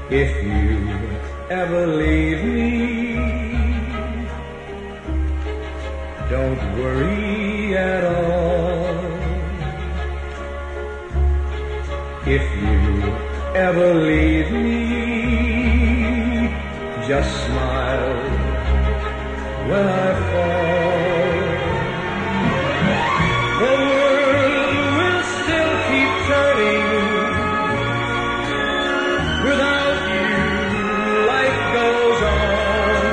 If you ever leave me, don't worry at all. If you ever leave me, just smile when I fall. The world will still keep turning. Without you, life goes on.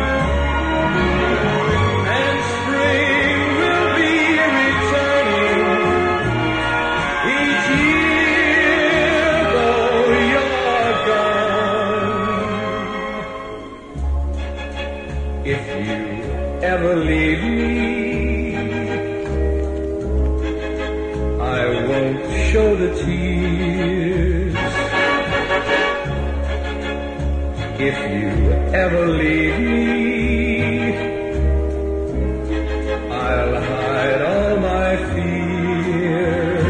And spring will be returning each year, though you're gone. If you ever leave me, I won't show the tears. If you ever leave me, I'll hide all my fears.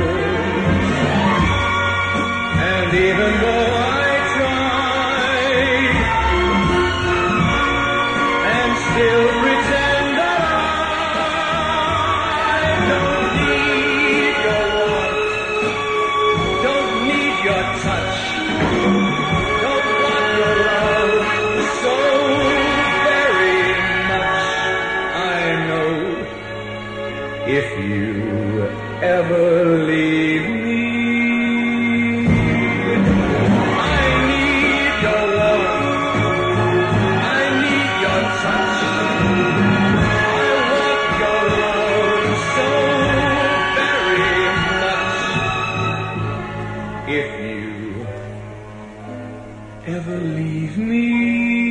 And even though I try and still pretend that I don't need your warmth, don't need your touch, don't want your love so very much. I know if you ever leave me, I need your warmth, I need your touch, I want your love so very much. If you ever leave me,